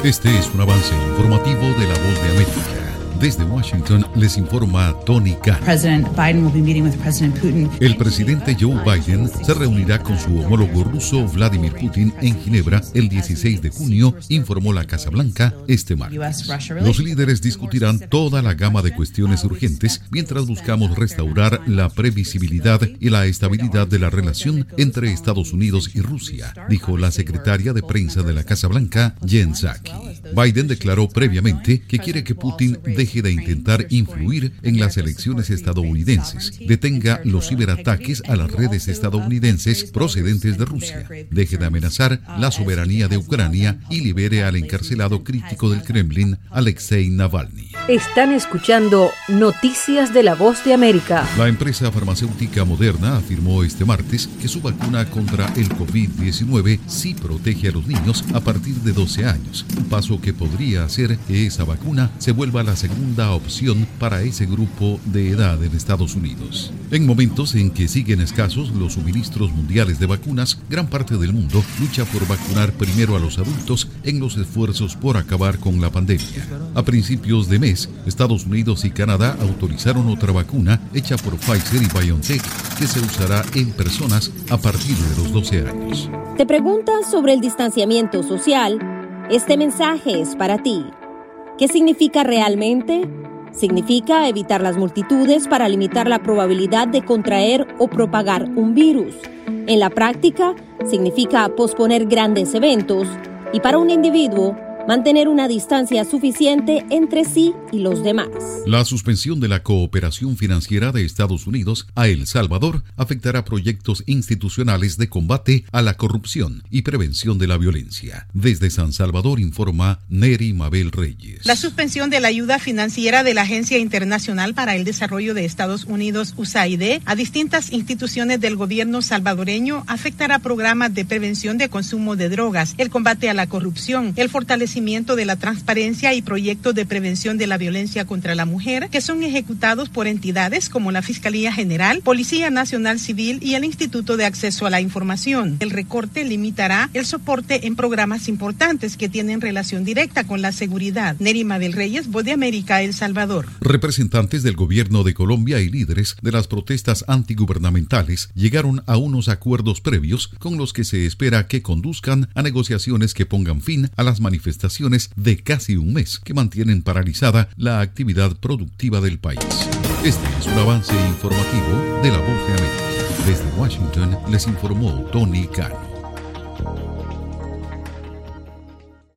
Este es un avance informativo de La Voz de América. Desde Washington les informa Tony Khan. El presidente Joe Biden se reunirá con su homólogo ruso Vladimir Putin en Ginebra el 16 de junio, informó la Casa Blanca este martes. Los líderes discutirán toda la gama de cuestiones urgentes mientras buscamos restaurar la previsibilidad y la estabilidad de la relación entre Estados Unidos y Rusia, dijo la secretaria de prensa de la Casa Blanca, Jen Psaki. Biden declaró previamente que quiere que Putin deje de intentar influir en las elecciones estadounidenses, detenga los ciberataques a las redes estadounidenses procedentes de Rusia, deje de amenazar la soberanía de Ucrania y libere al encarcelado crítico del Kremlin, Alexei Navalny. Están escuchando Noticias de La Voz de América. La empresa farmacéutica Moderna afirmó este martes que su vacuna contra el COVID-19 sí protege a los niños a partir de 12 años, un paso que podría hacer que esa vacuna se vuelva la segunda opción para ese grupo de edad en Estados Unidos. En momentos en que siguen escasos los suministros mundiales de vacunas, gran parte del mundo lucha por vacunar primero a los adultos en los esfuerzos por acabar con la pandemia. A principios de mes, Estados Unidos y Canadá autorizaron otra vacuna hecha por Pfizer y BioNTech que se usará en personas a partir de los 12 años. ¿Te preguntas sobre el distanciamiento social? Este mensaje es para ti. ¿Qué significa realmente? Significa evitar las multitudes para limitar la probabilidad de contraer o propagar un virus. En la práctica, significa posponer grandes eventos y para un individuo, mantener una distancia suficiente entre sí y los demás. La suspensión de la cooperación financiera de Estados Unidos a El Salvador afectará proyectos institucionales de combate a la corrupción y prevención de la violencia. Desde San Salvador informa Neri Mabel Reyes. La suspensión de la ayuda financiera de la Agencia Internacional para el Desarrollo de Estados Unidos, USAID, a distintas instituciones del gobierno salvadoreño afectará programas de prevención de consumo de drogas, el combate a la corrupción, el fortalecimiento de la transparencia y proyectos de prevención de la violencia contra la mujer que son ejecutados por entidades como la Fiscalía General, Policía Nacional Civil y el Instituto de Acceso a la Información. El recorte limitará el soporte en programas importantes que tienen relación directa con la seguridad. Neri Mabel Reyes, Voz de América, El Salvador. Representantes del gobierno de Colombia y líderes de las protestas antigubernamentales llegaron a unos acuerdos previos con los que se espera que conduzcan a negociaciones que pongan fin a las manifestaciones de casi un mes que mantienen paralizada la actividad productiva del país. Este es un avance informativo de La Voz de América. Desde Washington les informó Tony Khan.